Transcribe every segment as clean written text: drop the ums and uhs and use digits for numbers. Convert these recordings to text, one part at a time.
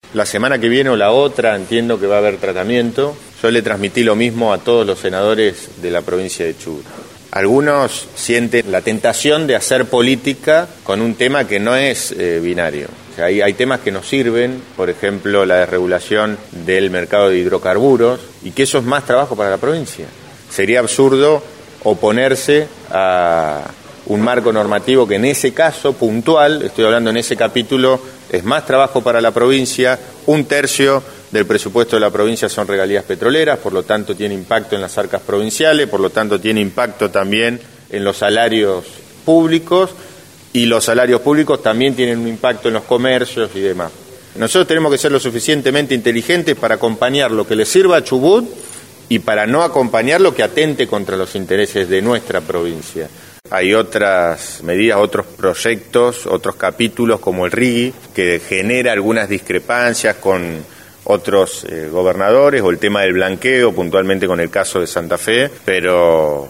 La semana que viene o la otra entiendo que va a haber tratamiento. Yo le transmití lo mismo a todos los senadores de la provincia de Chubut. Algunos sienten la tentación de hacer política con un tema que no es binario. O sea, hay temas que nos sirven, por ejemplo, la desregulación del mercado de hidrocarburos, y que eso es más trabajo para la provincia. Sería absurdo oponerse a un marco normativo que en ese caso puntual, estoy hablando en ese capítulo, es más trabajo para la provincia. 1/3 del presupuesto de la provincia son regalías petroleras, por lo tanto tiene impacto en las arcas provinciales, por lo tanto tiene impacto también en los salarios públicos, y los salarios públicos también tienen un impacto en los comercios y demás. Nosotros tenemos que ser lo suficientemente inteligentes para acompañar lo que le sirva a Chubut y para no acompañar lo que atente contra los intereses de nuestra provincia. Hay otras medidas, otros proyectos, otros capítulos como el RIGI, que genera algunas discrepancias con otros gobernadores, o el tema del blanqueo, puntualmente con el caso de Santa Fe, pero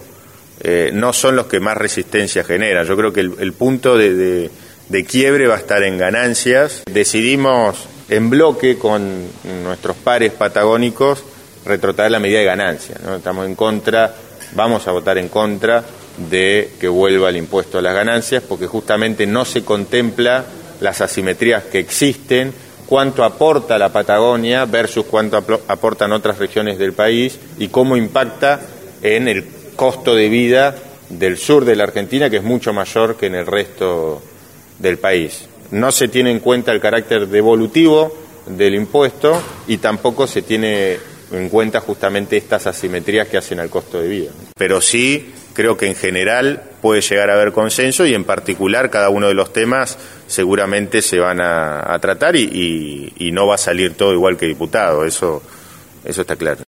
no son los que más resistencia generan. Yo creo que el punto de quiebre va a estar en ganancias. Decidimos en bloque con nuestros pares patagónicos retrotraer la medida de ganancias, ¿no? Estamos en contra, vamos a votar en contra de que vuelva el impuesto a las ganancias, porque justamente no se contempla las asimetrías que existen, cuánto aporta la Patagonia versus cuánto aportan otras regiones del país y cómo impacta en el costo de vida del sur de la Argentina, que es mucho mayor que en el resto del país. No se tiene en cuenta el carácter devolutivo del impuesto y tampoco se tiene en cuenta justamente estas asimetrías que hacen al costo de vida. Pero sí creo que en general puede llegar a haber consenso, y en particular cada uno de los temas seguramente se van a tratar y no va a salir todo igual que diputado, eso está claro.